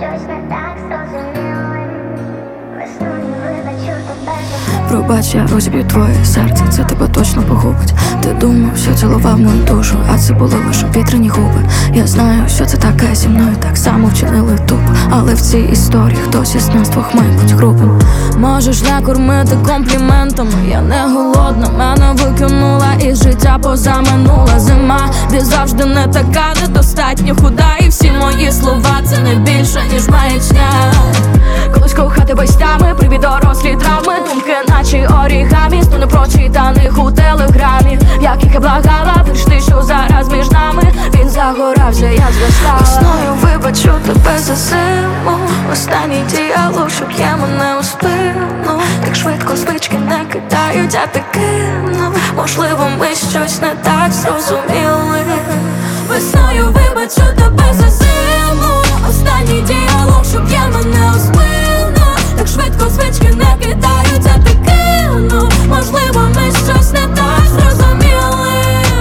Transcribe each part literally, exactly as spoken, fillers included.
щось не так зрозуміли. Весною вибачу тебе. Пробач, я розіб'ю твоє серце, це тебе точно погубить. Ти думав, що цілував мою душу, а це були лише вітряні губи. Я знаю, що це таке зі мною, так само вчинили тупо. Але в цій історії хтось із нас двох має бути грубим. Можеш не кормити компліментами, я не голодна, мене викинула із життя позаминула зима, де завжди не така, недостатньо худа. І всі мої слова це не більше, ніж маячня. Колись кохати бастями, привід дорослі травми, думки наче орігамі, сто непрочитаних у телеграмі. Як їх я благала, вірш ти, що зараз між нами. Він загорався, я зростала. Весною вибачу тебе за зиму, останній діалог, що б'є мене у спину. Так швидко звички не кидають, а ти кинув. Можливо, ми щось не так зрозуміли. Весною вибачу тебе за зиму, останній діалог, що б'є мене у спину. Так швидко звички не кидають, а ти кинув. Можливо, ми щось не так зрозуміли.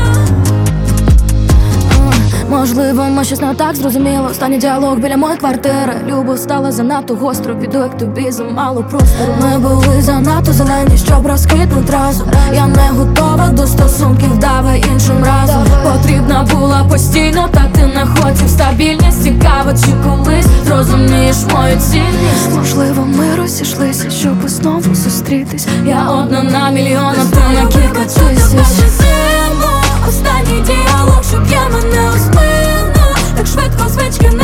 Можливо, ми щось не так зрозуміли. Останній діалог біля моєї квартири. Любов стала занадто гостро, піду, як тобі замало простору. Ми були занадто зелені, щоб розквітнуть разом. Я не готова до стосунків, давай іншим разом. Потрібна була постійно, та ти не хотів стабільність. Цікаво, чи колись зрозумієш мою цінність. Можливо, ми розійшлися, щоб знову зустрітись. Я одна на мільйон, а ти на кілька тисяч. Останній діалог, що б'є мене у спину. Так швидко звички